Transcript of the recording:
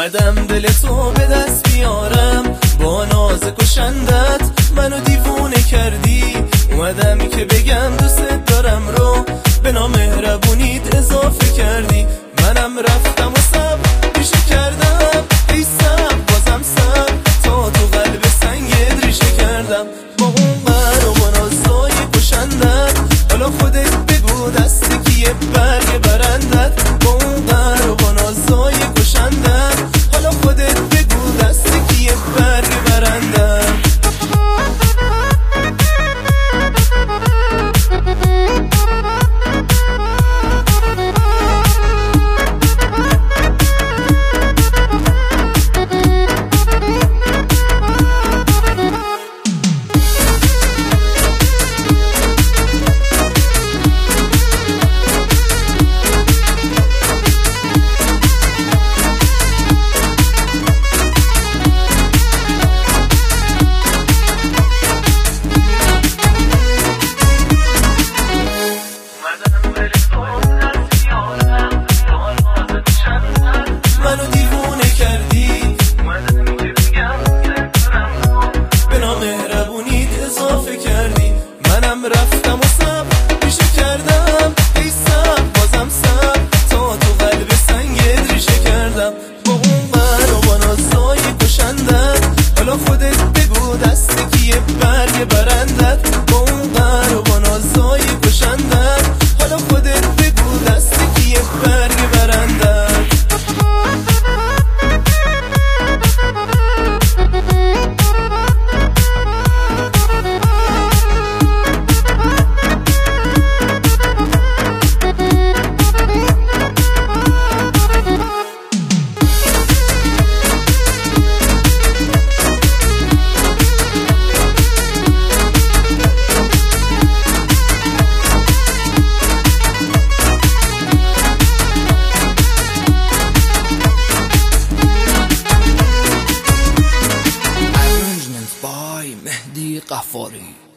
اومدم دل تو به دست بیارم، با ناز کشندت منو دیوونه کردی. اومدم که بگم دوست دارم رو به نامهربونیت اضافه کردی. منم رفتم و سب ریشه کردم، ای سب بازم سب تا تو قلب سنگت ریشه کردم. با اون قر و با نازای کشندت حالا خودت بگو دستی کیه برگ برندت. با اون قر و با نازای کشندت حالا خودت بگو دستی کیه برگ برندت. منو دیوونه کردی، به نامهربونیت اضافه کردی. منم رفتم و سب ریشه کردم، ای سب بازم سب تا تو قلب سنگت ریشه کردم. با اون قر و با نازای کشندت حالا خودت بگو دست کیه برگ برندت. با اون قر و با نازای کشندت حالا خودت بگو دست کیه برگ برندت. مهدی قفاری.